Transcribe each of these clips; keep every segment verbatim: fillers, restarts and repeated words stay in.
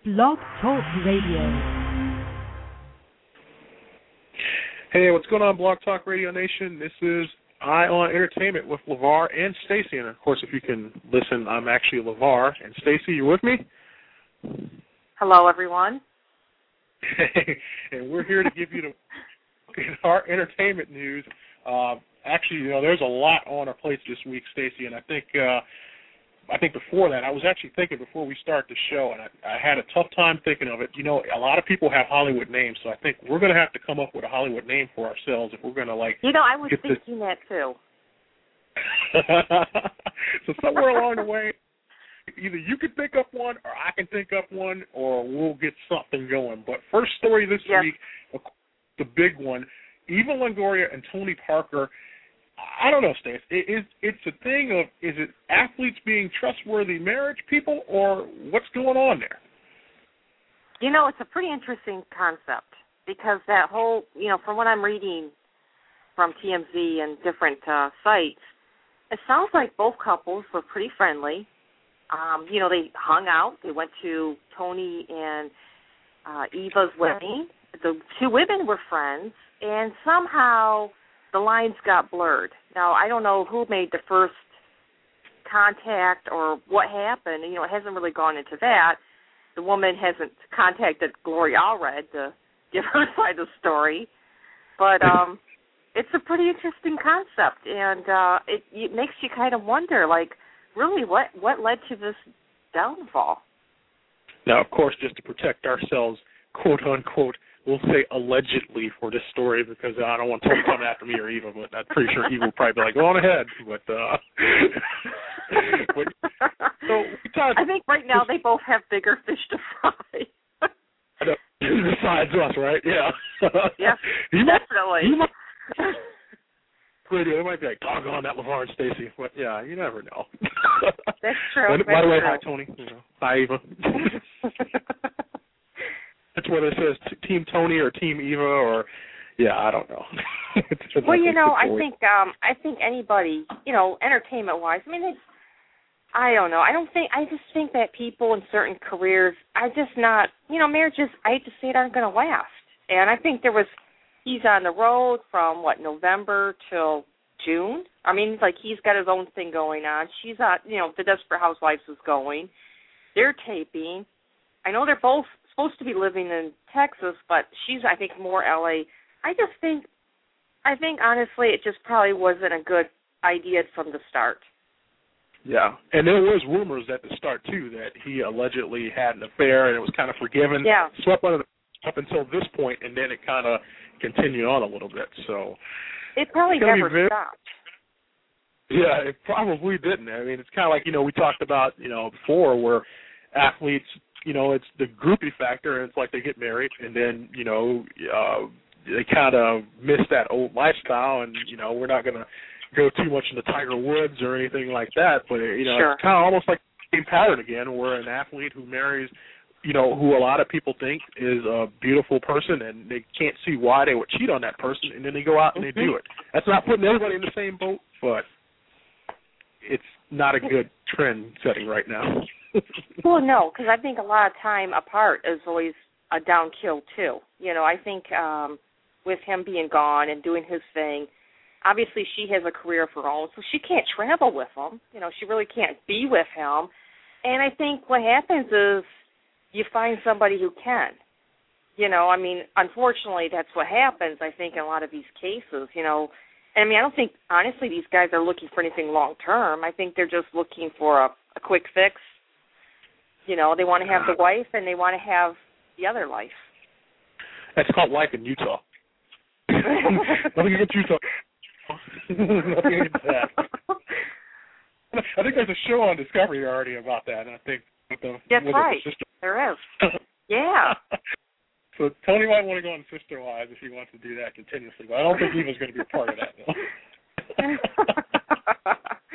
Blog Talk Radio. Hey, what's going on, Blog Talk Radio Nation? This is Eye on Entertainment with LeVar and Stacy. And, of course, if you can listen, I'm actually LeVar. And, Stacy, you with me? Hello, everyone. And we're here to give you the, our entertainment news. Uh, actually, you know, there's a lot on our plates this week, Stacy, and I think uh, I think before that, I was actually thinking before we start the show, and I, I had a tough time thinking of it. You know, a lot of people have Hollywood names, so I think we're going to have to come up with a Hollywood name for ourselves if we're going to, like, You know, I was get thinking this. that, too. So somewhere along the way, either you can think up one or I can think up one, or we'll get something going. But first story this yes. week, the big one, Eva Longoria and Tony Parker. I don't know, Stace. It, it, it's a thing of, is it athletes being trustworthy marriage people, or what's going on there? You know, it's a pretty interesting concept because that whole, you know, from what I'm reading from T M Z and different uh, sites, it sounds like both couples were pretty friendly. Um, you know, they hung out. They went to Tony and uh, Eva's wedding. The two women were friends, and somehow the lines got blurred. Now, I don't know who made the first contact or what happened. You know, it hasn't really gone into that. The woman hasn't contacted Gloria Allred to give her side of the story. But um, it's a pretty interesting concept, and uh, it, it makes you kind of wonder, like, really, what, what led to this downfall? Now, of course, just to protect ourselves, quote, unquote, we'll say allegedly for this story because I don't want Tony coming after me or Eva, but I'm pretty sure Eva will probably be like, go on ahead. But, uh, but so we talked, I think right now they both have bigger fish to fry. Besides us, right? Yeah. Yeah, he definitely. Might, he might, it might be like, doggone that LeVar and Stacy. But, yeah, you never know. That's true. By, That's by the way, true. hi, Tony. You know, hi, Eva. That's whether it says t- Team Tony or Team Eva or, yeah, I don't know. it's, it's well, you know, I think um, I think anybody, you know, entertainment-wise, I mean, it's, I don't know. I don't think, I just think that people in certain careers are just not, you know, marriages, I hate to say it, aren't going to last. And I think there was, he's on the road from, what, November till June? I mean, like, he's got his own thing going on. She's on, you know, The Desperate Housewives is going. They're taping. I know they're both supposed to be living in Texas, but she's, I think, more L A. I just think, I think, honestly, it just probably wasn't a good idea from the start. Yeah, and there was rumors at the start, too, that he allegedly had an affair, and it was kind of forgiven, yeah. swept under the, up until this point, and then it kind of continued on a little bit. So it probably never very, stopped. Yeah, it probably didn't. I mean, it's kind of like, you know, we talked about, you know, before where athletes, you know, it's the groupie factor, and it's like they get married, and then, you know, uh, they kind of miss that old lifestyle, and, you know, we're not going to go too much into Tiger Woods or anything like that, but, you know, sure. It's kind of almost like the same pattern again, where an athlete who marries, you know, who a lot of people think is a beautiful person, and they can't see why they would cheat on that person, and then they go out and mm-hmm. they do it. That's not putting everybody in the same boat, but it's not a good trend setting right now. Well, no, because I think a lot of time apart is always a down kill, too. You know, I think um, with him being gone and doing his thing, obviously she has a career of her own, so she can't travel with him. You know, she really can't be with him. And I think what happens is you find somebody who can. You know, I mean, unfortunately, that's what happens, I think, in a lot of these cases, you know. And, I mean, I don't think, honestly, these guys are looking for anything long-term. I think they're just looking for a, a quick fix. You know, they want to have the wife and they want to have the other life. That's called life in Utah. Nothing against Utah. Nothing against that. I think there's a show on Discovery already about that, and I think with the, that's with right. The sister. There is. Yeah. So Tony might want to go on Sister Wives if he wants to do that continuously, but I don't think Eva's going to be a part of that, though.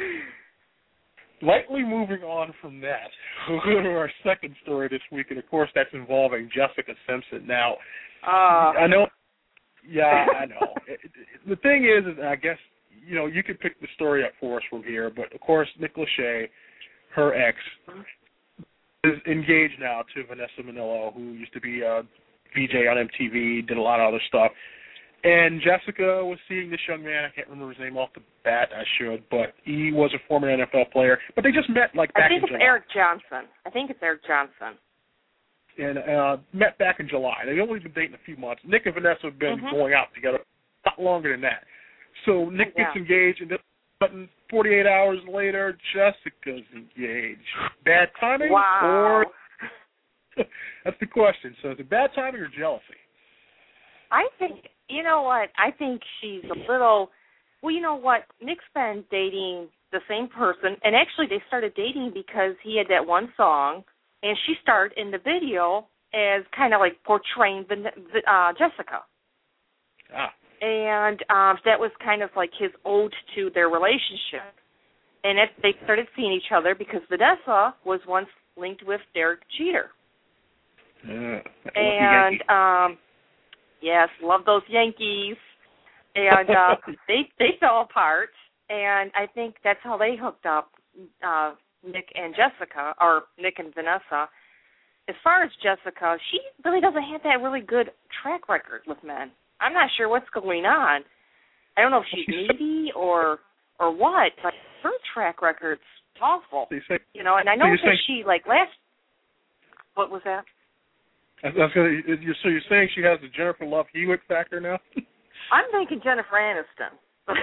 Lightly moving on from that, we'll go to our second story this week, and, of course, that's involving Jessica Simpson. Now, uh. I know, yeah, I know. It, it, the thing is, is, I guess, you know, you could pick the story up for us from here, but, of course, Nick Lachey, her ex, is engaged now to Vanessa Minnillo, who used to be a V J on M T V, did a lot of other stuff. And Jessica was seeing this young man. I can't remember his name off the bat. I should, but he was a former N F L player. But they just met like back I think in it's July. Eric Johnson. I think it's Eric Johnson. And uh, met back in July. They've only been dating a few months. Nick and Vanessa have been mm-hmm. going out together a lot longer than that. So Nick yeah. gets engaged, and then forty-eight hours later, Jessica's engaged. Bad timing? Wow. Or that's the question. So is it bad timing or jealousy? I think, you know what, I think she's a little, well, you know what, Nick's been dating the same person, and actually they started dating because he had that one song, and she starred in the video as kind of like portraying the, uh, Jessica. Ah. And um, that was kind of like his ode to their relationship. And it, they started seeing each other because Vanessa was once linked with Derek Jeter. Yeah. And, um, yes, love those Yankees. And uh, they they fell apart, and I think that's how they hooked up, uh, Nick and Jessica, or Nick and Vanessa. As far as Jessica, she really doesn't have that really good track record with men. I'm not sure what's going on. I don't know if she's needy or or what, but her track record's awful. So say, you know, and I know so that saying, she, like, last, what was that? I was gonna, you're, so you're saying she has the Jennifer Love Hewitt factor now? I'm thinking Jennifer Aniston.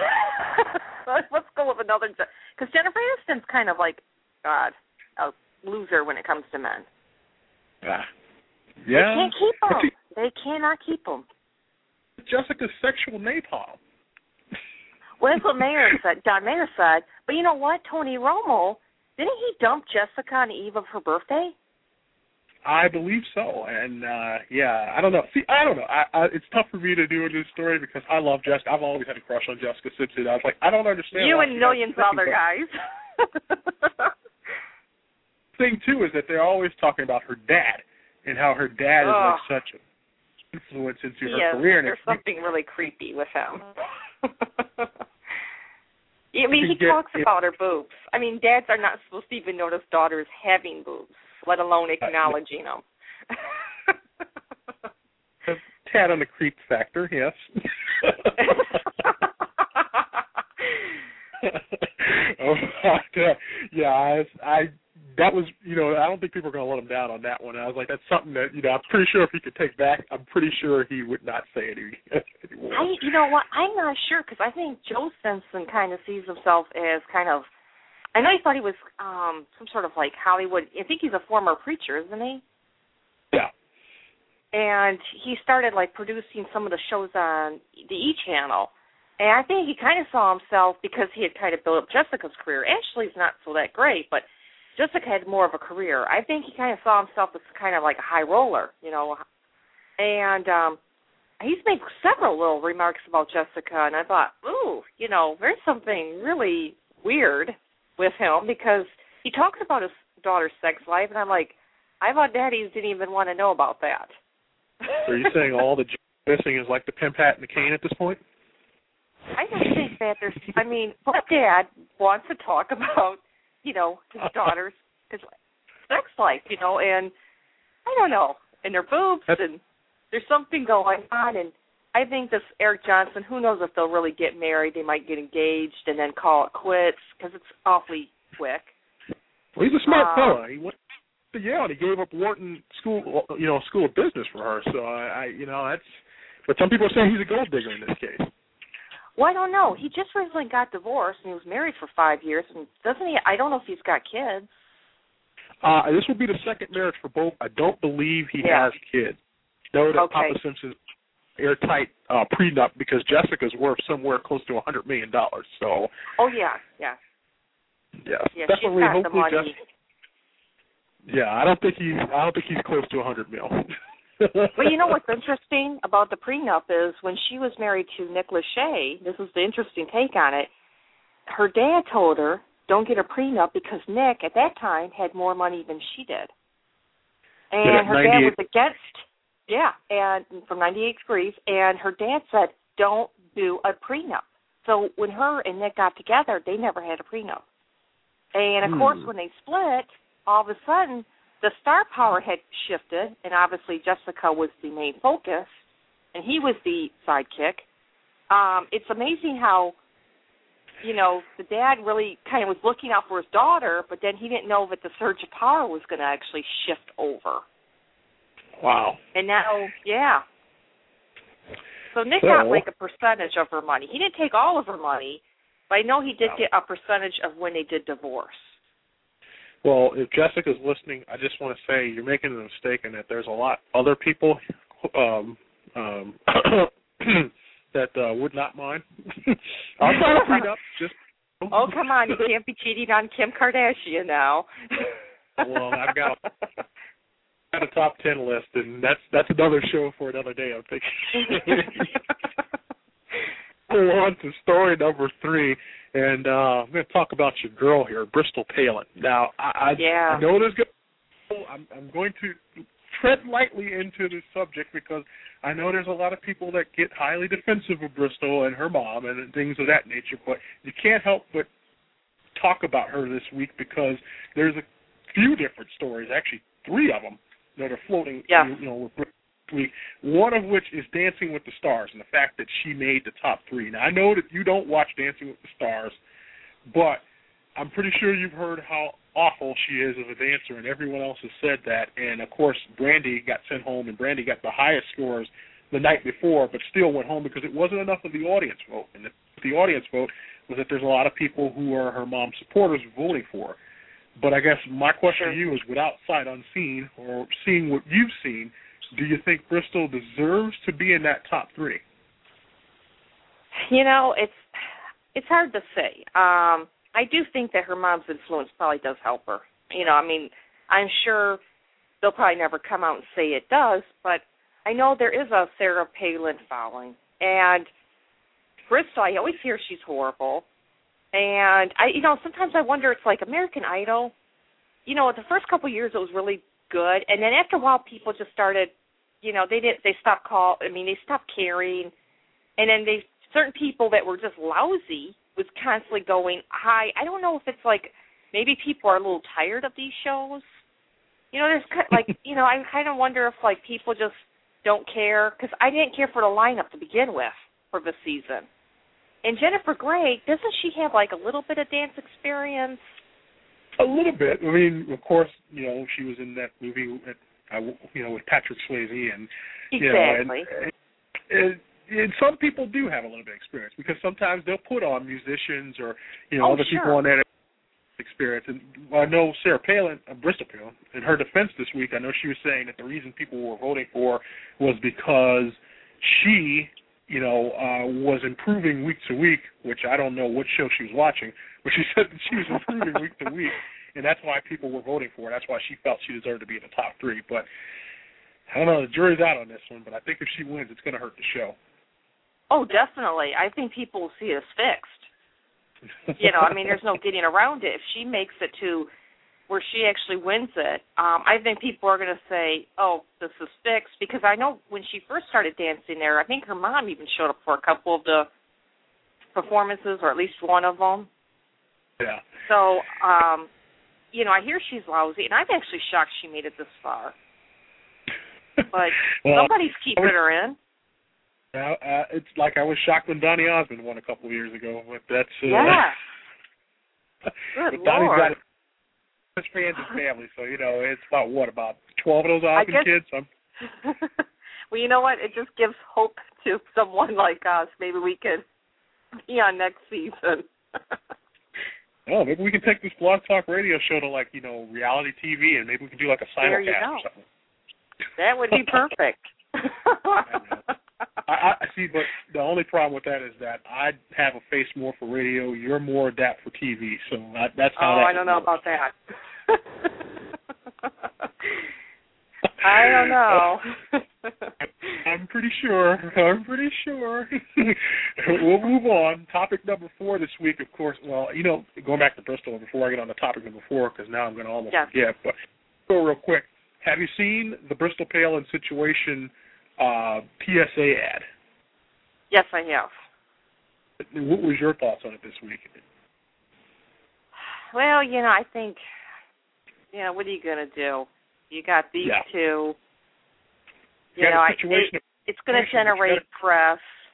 Let's go with another, because Jennifer Aniston's kind of like, God, a loser when it comes to men. Ah. Yeah. They can't keep them. They cannot keep them. Jessica's sexual napalm. Well, that's what Mayer said. Don Mayer said. But you know what? Tony Romo, didn't he dump Jessica on the eve of her birthday? I believe so. And, uh, yeah, I don't know. See, I don't know. I, I, it's tough for me to do this story because I love Jessica. I've always had a crush on Jessica Simpson. I was like, I don't understand. You and millions of other guys. Thing, too, is that they're always talking about her dad and how her dad is oh. like such an influence into he her is. career. And There's something really creepy with him. I mean, he get, talks it, about her boobs. I mean, dads are not supposed to even notice daughters having boobs, let alone acknowledging them. A tad on the creep factor, yes. oh, uh, yeah, I, I that was, you know, I don't think people are going to let him down on that one. I was like, that's something that, you know, I'm pretty sure if he could take back, I'm pretty sure he would not say it anymore. I, you know what, I'm not sure, because I think Joe Simpson kind of sees himself as kind of, I know he thought he was um, some sort of like Hollywood, I think he's a former preacher, isn't he? Yeah. And he started like producing some of the shows on the E! Channel. And I think he kind of saw himself, because he had kind of built up Jessica's career. Ashley's not so that great, but Jessica had more of a career. I think he kind of saw himself as kind of like a high roller, you know. And um, he's made several little remarks about Jessica, and I thought, ooh, you know, there's something really weird with him, because he talks about his daughter's sex life, and I'm like, I thought daddies didn't even want to know about that. So are you saying all the missing is like the Pimp Hat and the Cane at this point? I don't think that there's, I mean, what dad wants to talk about, you know, his daughter's his sex life, you know, and I don't know, and their boobs, and there's something going on, and I think this Eric Johnson, who knows if they'll really get married, they might get engaged and then call it quits, because it's awfully quick. Well, he's a smart um, fella. He went to Yale, and he gave up Wharton School, you know, School of Business for her, so I, I you know, that's, but some people are saying he's a gold digger in this case. Well, I don't know. He just recently got divorced, and he was married for five years. And doesn't he? I don't know if he's got kids. Uh, this will be the second marriage for both. I don't believe he yeah. has kids. No, that okay. Papa Simpson's airtight uh, prenup, because Jessica's worth somewhere close to a hundred million dollars. So. Oh yeah, yeah. Yes, yeah, definitely. She's got Hopefully, the money. Jessica, yeah, I don't think he's. I don't think he's close to a hundred mil. But you know what's interesting about the prenup is when she was married to Nick Lachey, this was the interesting take on it, her dad told her, don't get a prenup because Nick, at that time, had more money than she did. And yeah, her dad was against, yeah, and from ninety-eight degrees, and her dad said, don't do a prenup. So when her and Nick got together, they never had a prenup. And, of hmm. course, when they split, all of a sudden, the star power had shifted, and obviously Jessica was the main focus, and he was the sidekick. Um, it's amazing how, you know, the dad really kind of was looking out for his daughter, but then he didn't know that the surge of power was going to actually shift over. Wow. And now, yeah. So Nick so, got like a percentage of her money. He didn't take all of her money, but I know he did get a percentage of when they did divorce. Well, if Jessica's listening, I just want to say you're making a mistake in that there's a lot other people um, um, that uh, would not mind. I'll try to clean up. Just oh, come on. You can't be cheating on Kim Kardashian now. Well, I've got a, got a top ten list, and that's that's another show for another day, I'm thinking. Go on to story number three, and uh, I'm going to talk about your girl here, Bristol Palin. Now, I, I, yeah. I know there's going I'm, I'm going to tread lightly into this subject because I know there's a lot of people that get highly defensive of Bristol and her mom and things of that nature, but you can't help but talk about her this week because there's a few different stories, actually three of them, that are floating, yeah. you know, with Bristol this week. One of which is Dancing with the Stars and the fact that she made the top three. Now, I know that you don't watch Dancing with the Stars, but I'm pretty sure you've heard how awful she is as a dancer, and everyone else has said that. And, of course, Brandy got sent home, and Brandy got the highest scores the night before, but still went home because it wasn't enough of the audience vote. And the, the audience vote was that there's a lot of people who are her mom's supporters voting for her. But I guess my question sure. to you is, without sight unseen or seeing what you've seen, do you think Bristol deserves to be in that top three? You know, it's it's hard to say. Um, I do think that her mom's influence probably does help her. You know, I mean, I'm sure they'll probably never come out and say it does, but I know there is a Sarah Palin following. And Bristol, I always hear she's horrible. And, I, you know, sometimes I wonder, it's like American Idol. You know, the first couple of years it was really good. And then after a while people just started, you know, they didn't, they stopped call, I mean, they stopped caring. And then they, certain people that were just lousy was constantly going, hi, I don't know if it's like maybe people are a little tired of these shows. You know, there's kind of like, you know, I kind of wonder if like people just don't care, because I didn't care for the lineup to begin with for the season. And Jennifer Grey, doesn't she have like a little bit of dance experience? A little bit. I mean, of course, you know, she was in that movie, with, uh, you know, with Patrick Swayze, and you exactly. know, and, and, and some people do have a little bit of experience because sometimes they'll put on musicians or you know oh, other sure. people on that experience. And I know Sarah Palin, uh, Bristol Palin, in her defense this week, I know she was saying that the reason people were voting for her was because she, you know, uh, was improving week to week, which I don't know what show she was watching, but she said that she was improving week to week, and that's why people were voting for her. That's why she felt she deserved to be in the top three. But I don't know, the jury's out on this one, but I think if she wins, it's going to hurt the show. Oh, definitely. I think people will see it as fixed. You know, I mean, there's no getting around it. If she makes it to where she actually wins it, um, I think people are going to say, oh, this is fixed. Because I know when she first started dancing there, I think her mom even showed up for a couple of the performances, or at least one of them. Yeah. So, um, you know, I hear she's lousy, and I'm actually shocked she made it this far. But well, somebody's keeping was, her in. Uh, uh, it's like I was shocked when Donny Osmond won a couple of years ago, but that's uh, yeah. but Good Donny's Lord. got his fans and family, so you know it's about what about twelve of those Osmond guess, kids. I'm... Well, you know what? It just gives hope to someone like us. Maybe we could be on next season. Oh, maybe we can take this Blog Talk Radio show to like you know reality T V, and maybe we can do like a There you simulcast go. or something. That would be perfect. I, I see, but the only problem with that is that I have a face more for radio. You're more adapt for T V, so I, that's how. Oh, that I don't know work. about that. I don't know. I'm pretty sure. I'm pretty sure. We'll move on. Topic number four this week, of course. Well, you know, going back to Bristol before I get on the topic number four, because now I'm going to almost yes. forget. But go real quick. Have you seen the Bristol Palin situation uh, P S A ad? Yes, I have. What was your thoughts on it this week? Well, you know, I think, you know, what are you going to do? You got these yeah. two. You, you know, I, situation it, it's going to generate press.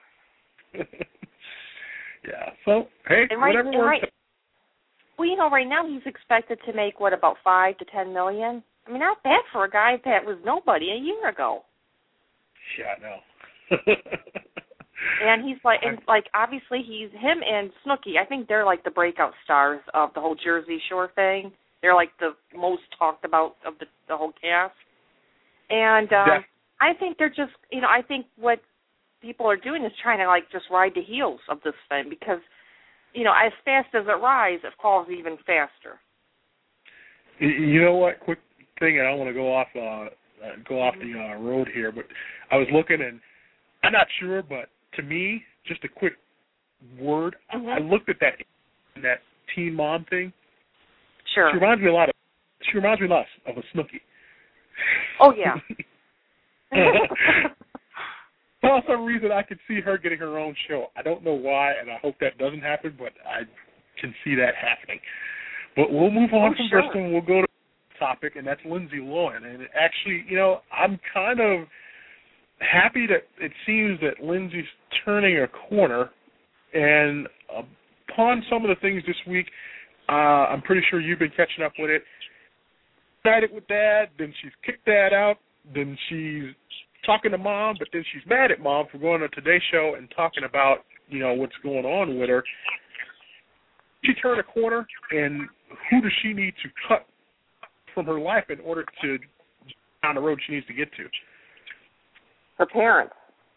yeah. So hey, and right, whatever and works. Right, well, you know, right now he's expected to make what, about five to ten million. I mean, not bad for a guy that was nobody a year ago. Yeah, I know. And he's like, and like obviously he's him and Snooki. I think they're like the breakout stars of the whole Jersey Shore thing. They're like the most talked about of the the whole cast. And um, yeah. I think they're just, you know, I think what people are doing is trying to like just ride the heels of this thing because, you know, as fast as it rises, it falls even faster. You know what? Quick thing, and I don't want to go off uh, go off the uh, road here, but I was looking, and I'm not sure, but to me, just a quick word. Mm-hmm. I looked at that that teen mom thing. Sure. She reminds me a lot of. She reminds me a lot of a Snooki. Oh yeah. For some reason, I could see her getting her own show. I don't know why, and I hope that doesn't happen, but I can see that happening. But we'll move on oh, from sure. Bristol, and we'll go to the topic, and that's Lindsay Lohan. And actually, you know, I'm kind of happy that it seems that Lindsay's turning a corner, and upon some of the things this week, uh, I'm pretty sure you've been catching up with it. United with Dad, then she's kicked Dad out, then she's talking to Mom, but then she's mad at Mom for going to Today's Show and talking about, you know, what's going on with her. She turned a corner, and who does she need to cut from her life in order to down the road she needs to get to? Her parents.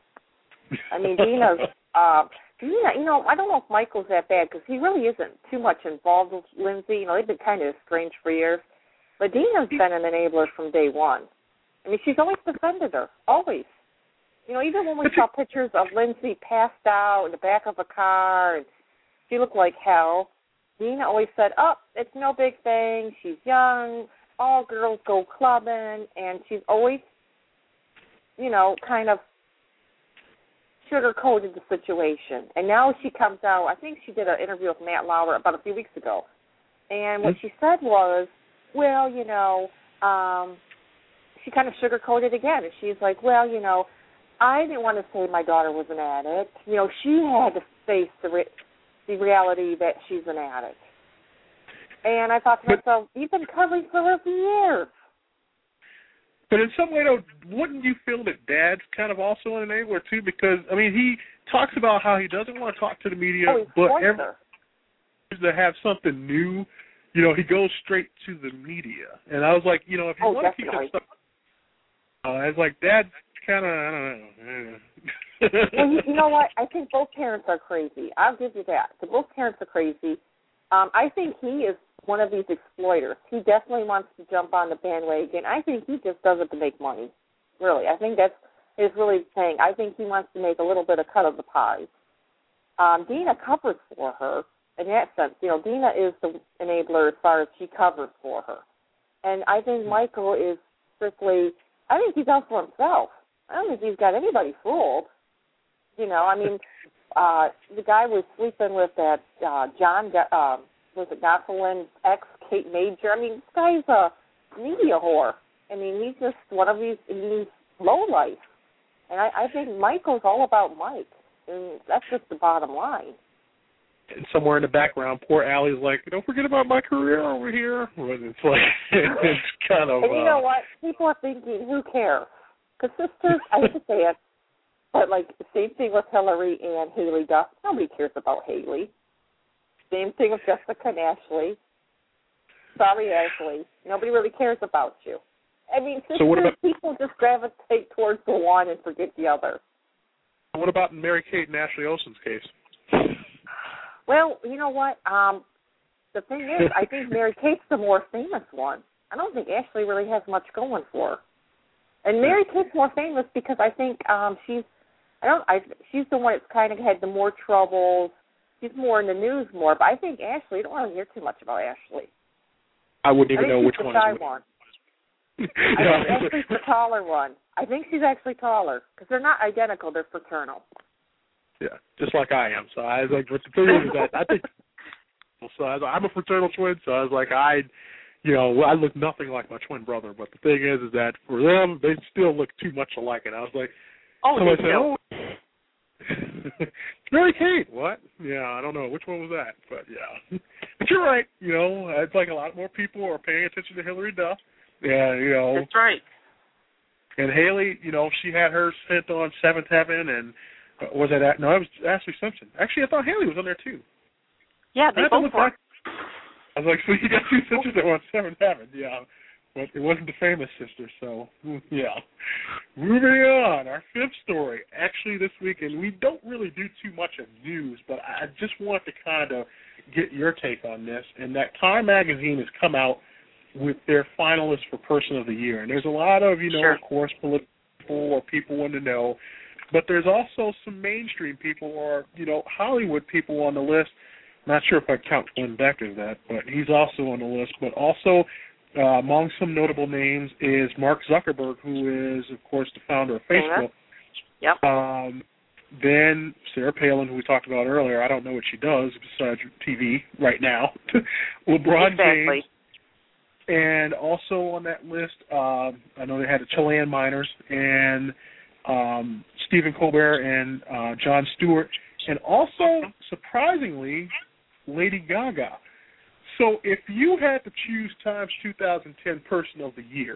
I mean, Dina's, uh, Dina, you know, I don't know if Michael's that bad because he really isn't too much involved with Lindsay. You know, they've been kind of estranged for years. But Dina's been an enabler from day one. I mean, she's always defended her, always. You know, even when we saw pictures of Lindsay passed out in the back of a car and she looked like hell, Dina always said, oh, it's no big thing. She's young. All girls go clubbing. And she's always, you know, kind of sugar-coated the situation. And now she comes out, I think she did an interview with Matt Lauer about a few weeks ago. And what she said was, well, you know, um, she kind of sugar-coated again. And she's like, well, you know, I didn't want to say my daughter was an addict. You know, she had to face the re- the reality that she's an addict. And I thought to myself, you've been covering for her for years. But in some way, though, wouldn't you feel that Dad's kind of also an enabler, too? Because, I mean, he talks about how he doesn't want to talk to the media, oh, but every time to have something new, you know, he goes straight to the media. And I was like, you know, if you oh, want definitely. to keep that stuff, uh, I was like, Dad's kind of, I don't know. Well, you, you know what? I think both parents are crazy. I'll give you that. So both parents are crazy. Um, I think he is one of these exploiters. He definitely wants to jump on the bandwagon. I think he just does it to make money. Really. I think that's his really thing. I think he wants to make a little bit of cut of the pie. Um, Dina covers for her in that sense. You know, Dina is the enabler as far as she covers for her. And I think Michael is strictly, I think he's out for himself. I don't think he's got anybody fooled. You know, I mean, uh, the guy was sleeping with that uh, John, uh, was it Gosselin, ex-Kate Major. I mean, this guy's a media whore. I mean, he's just one of these, he's low life. And I, I think Michael's all about Mike. And that's just the bottom line. And somewhere in the background, poor Allie's like, don't forget about my career over here. But it's like, it's kind of... And you uh, know what? People are thinking, who cares? Because sisters, I hate to say it, but like the same thing with Hillary and Haley Duff. Nobody cares about Haley. Same thing with Jessica and Ashley. Sorry, Ashley. Nobody really cares about you. I mean, sisters, so what about, people just gravitate towards the one and forget the other. What about Mary-Kate and Ashley Olsen's case? Well, you know what? Um, the thing is, I think Mary-Kate's the more famous one. I don't think Ashley really has much going for her. And Mary-Kate's more famous because I think um, she's, I don't, I, she's the one that's kind of had the more troubles. She's more in the news more. But I think Ashley, you don't really hear too much about Ashley. I wouldn't even I know think which she's one the shy is one. yeah. I think Ashley's the taller one. I think she's actually taller because they're not identical. They're fraternal. Yeah, just like I am. So I was like, but the thing is that I think, so I was, I'm a fraternal twin, so I was like, I, you know, I look nothing like my twin brother, but the thing is, is that for them, they still look too much alike. And I was like, oh, somebody they said, do. oh, Mary Kate, what? Yeah, I don't know. Which one was that? But, yeah. But you're right. You know, it's like a lot more people are paying attention to Hillary Duff. Yeah, you know. That's right. And Haley, you know, she had her stint on Seventh Heaven, and uh, was it, no, it was Ashley Simpson. Actually, I thought Haley was on there, too. Yeah, they both were. I was like, so you got two sisters that were on Seventh Heaven, yeah. But it wasn't the famous sister, so, yeah. Moving on, our fifth story, actually this week, and we don't really do too much of news, but I just wanted to kind of get your take on this, and that Time Magazine has come out with their finalists for Person of the Year. And there's a lot of, you know, sure. of course, political or people want to know, but there's also some mainstream people or, you know, Hollywood people on the list. Not sure if I count Glenn Beck as that, but he's also on the list. But also uh, among some notable names is Mark Zuckerberg, who is, of course, the founder of Facebook. Yep. Um, then Sarah Palin, who we talked about earlier. I don't know what she does besides T V right now. LeBron exactly. James. And also on that list, um, I know they had the Chilean miners and um, Stephen Colbert and uh, Jon Stewart. And also, surprisingly, Lady Gaga. So if you had to choose Time's two thousand ten Person of the Year,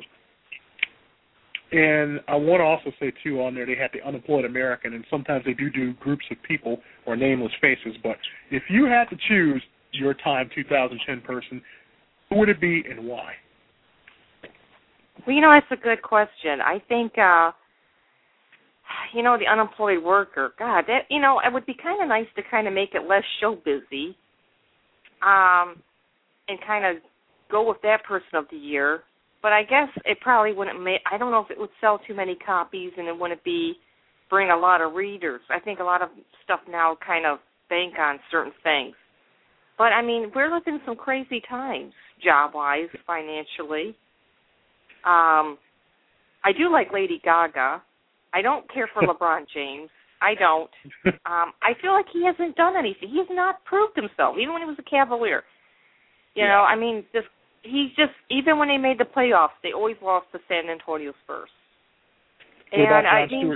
and I want to also say, too, on there they had the Unemployed American, and sometimes they do do groups of people or nameless faces, but if you had to choose your Time two thousand ten person, who would it be and why? Well, you know, that's a good question. I think, uh, you know, the unemployed worker, God, that, you know, it would be kind of nice to kind of make it less show busy um, and kind of go with that Person of the Year. But I guess it probably wouldn't make, I don't know if it would sell too many copies and it wouldn't be, bring a lot of readers. I think a lot of stuff now kind of bank on certain things. But, I mean, we're living some crazy times, job-wise, financially. Um, I do like Lady Gaga. I don't care for LeBron James. I don't. Um, I feel like he hasn't done anything. He has not proved himself, even when he was a Cavalier. You yeah. know, I mean, just he's just, even when they made the playoffs, they always lost to San Antonio Spurs. What and about Jon I mean, Stewart?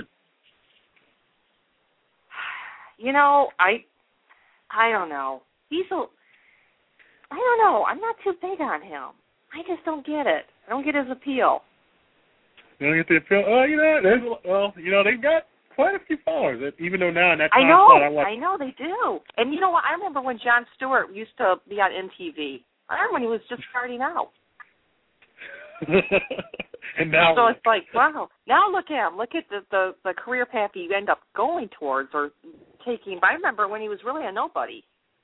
You know, I, I don't know. He's a, I don't know. I'm not too big on him. I just don't get it. I don't get his appeal. You don't get the appeal? Oh, you know, there's, well, you know, they've got quite a few followers, even though now in that time I know, slot I watch. I know they do. And you know what? I remember when Jon Stewart used to be on M T V. I remember when he was just starting out. And now, so it's like, wow. Now look at him. Look at the, the, the career path you end up going towards or taking. But I remember when he was really a nobody.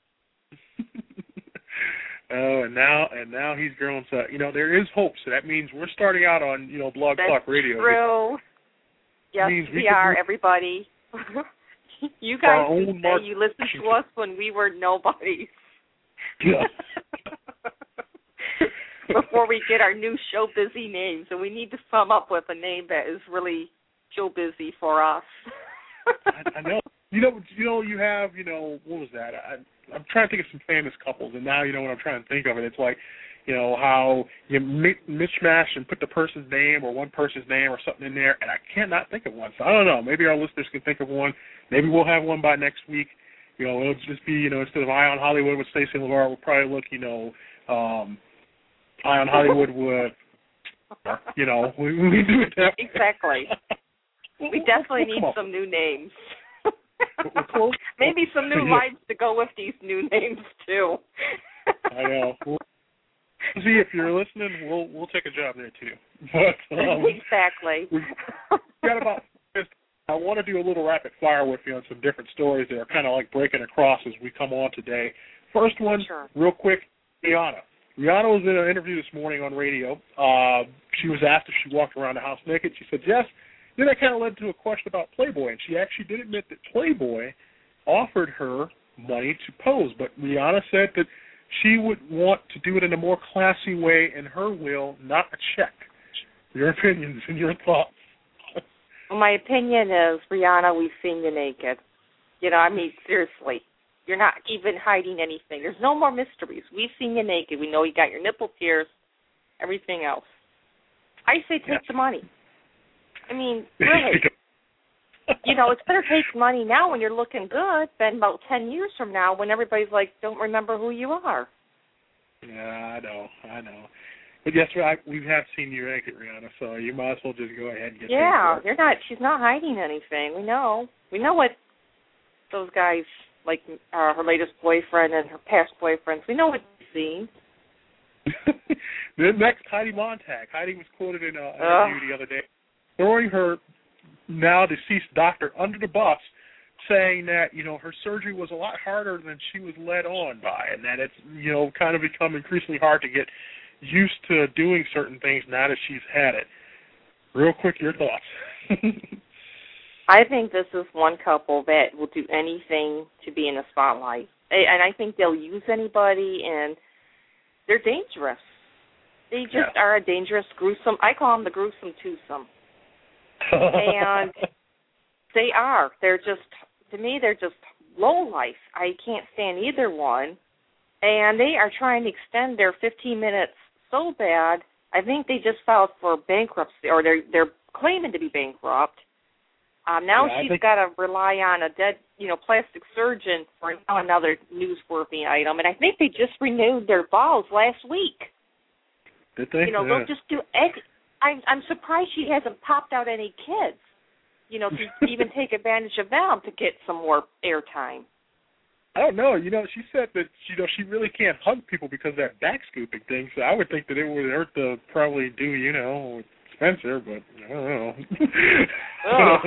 Oh, and now and now he's grown. So you know there is hope. So that means we're starting out on you know Blog That's Talk Radio. True. Yes, we, we are. do everybody. You guys own can mark- say you listened to us when we were nobodies. Yeah. Before we get our new show busy names, and we need to come up with a name that is really show busy for us. I, I know. You know, you know, you have, you know, what was that? I, I'm trying to think of some famous couples, and now, you know, when I'm trying to think of it, it's like, you know, how you mi- mishmash and put the person's name or one person's name or something in there, and I cannot think of one. So I don't know. Maybe our listeners can think of one. Maybe we'll have one by next week. You know, it'll just be, you know, instead of Eye on Hollywood with Stacey LeVar, we'll probably look, you know, um, Eye on Hollywood with, you know, we, we do it that way. Exactly. We definitely we'll need some new names. Cool. Maybe some new yeah. lines to go with these new names too. I know. We'll, see, if you're listening, we'll we'll take a job there too. But, um, exactly. We got about. I want to do a little rapid fire with you on some different stories that are kind of like breaking across as we come on today. First one, sure. real quick, Rihanna. Rihanna was in an interview this morning on radio. Uh, she was asked if she walked around the house naked. She said yes. Then that kind of led to a question about Playboy, and she actually did admit that Playboy offered her money to pose, but Rihanna said that she would want to do it in a more classy way in her will, not a check. Your opinions and your thoughts. Well, my opinion is, Rihanna, we've seen you naked. You know, I mean, seriously. You're not even hiding anything. There's no more mysteries. We've seen you naked. We know you got your nipple tears. everything else. I say take yeah. the money. I mean, really. You know, it's better take money now when you're looking good than about ten years from now when everybody's like, don't remember who you are. Yeah, I know, I know. But yes, I, we have seen you make it, Rihanna, so you might as well just go ahead and get Yeah, you're not, she's not hiding anything. We know. We know what those guys, like uh, her latest boyfriend and her past boyfriends, we know what they've seen. Then next, Heidi Montag. Heidi was quoted in an interview the other day throwing her now deceased doctor under the bus, saying that, you know, her surgery was a lot harder than she was led on by, and that it's, you know, kind of become increasingly hard to get used to doing certain things now that she's had it. Real quick, your thoughts. I think this is one couple that will do anything to be in the spotlight. And I think they'll use anybody, and they're dangerous. They just yeah. are a dangerous, gruesome, I call them the gruesome twosome. And they are. They're just, to me, they're just low life. I can't stand either one. And they are trying to extend their fifteen minutes so bad. I think they just filed for bankruptcy, or they're they're claiming to be bankrupt. Um, now yeah, she's think... got to rely on a dead, you know, plastic surgeon for now another newsworthy item. And I think they just renewed their vows last week. Did they? You know, yeah. they'll just do. I'm I'm surprised she hasn't popped out any kids. You know, to even take advantage of them to get some more airtime. I don't know. You know, she said that, you know, she really can't hug people because of that back scooping thing. So I would think that it would hurt to probably do, you know, Spencer, but I don't know. Oh.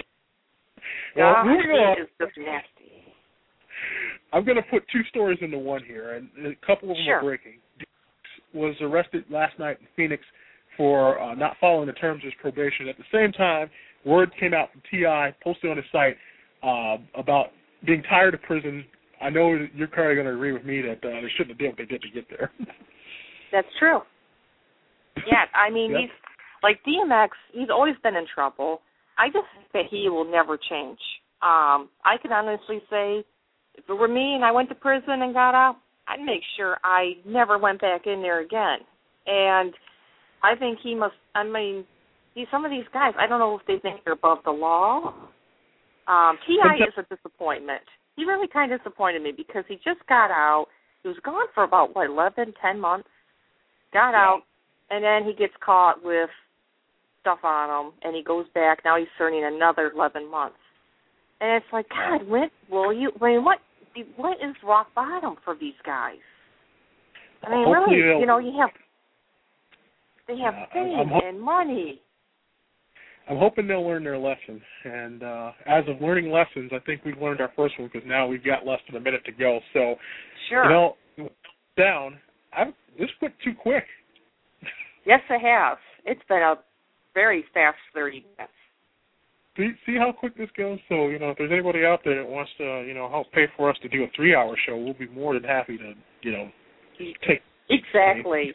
Well, God, moving on. It's just nasty. I'm going to put two stories into one here, and a couple of them sure. are breaking. Was arrested last night in Phoenix for uh, not following the terms of his probation. At the same time, word came out from T I, posted on his site, uh, about being tired of prison. I know you're probably going to agree with me that uh, they shouldn't have did what they did to get there. That's true. Yeah, I mean, yep. he's like D M X, he's always been in trouble. I just think that he will never change. Um, I can honestly say, if it were me and I went to prison and got out, I'd make sure I never went back in there again. And I think he must, I mean, see, some of these guys, I don't know if they think they're above the law. Um, T I is a disappointment. He really kind of disappointed me because he just got out. He was gone for about, what, eleven, ten months? Got yeah. out, and then he gets caught with stuff on him, and he goes back. Now he's serving another eleven months. And it's like, God, when will you, I mean, what, what is rock bottom for these guys? I mean, Hopefully really, you know, you have, they have yeah, fame I'm, I'm and money. I'm hoping they'll learn their lesson. And uh, as of learning lessons, I think we've learned our first one because now we've got less than a minute to go. So, sure. you know, down, I'm, this went too quick. Yes, it has. It's been a very fast thirty minutes. See, see how quick this goes? So, you know, if there's anybody out there that wants to, you know, help pay for us to do a three-hour show, we'll be more than happy to, you know, take. Exactly.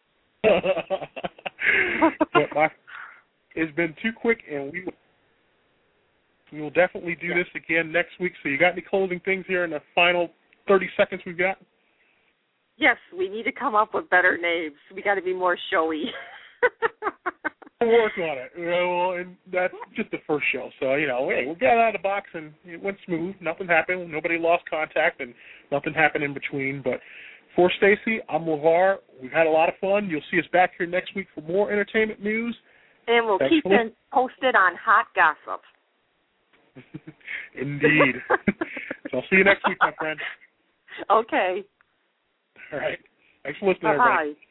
But my, it's been too quick, and we we will definitely do yeah. this again next week. So you got any closing things here in the final thirty seconds we've got? Yes, we need to come up with better names. We got to be more showy. We'll work on it. You know, and that's just the first show. So, you know, hey, we got out of the box, and it went smooth. Nothing happened. Nobody lost contact, and nothing happened in between. But for Stacy, I'm LeVar. We've had a lot of fun. You'll see us back here next week for more entertainment news. And we'll Thanks keep it posted on Hot Gossip. Indeed. So I'll see you next week, my friend. Okay. All right. Thanks for listening, Bye-bye. everybody.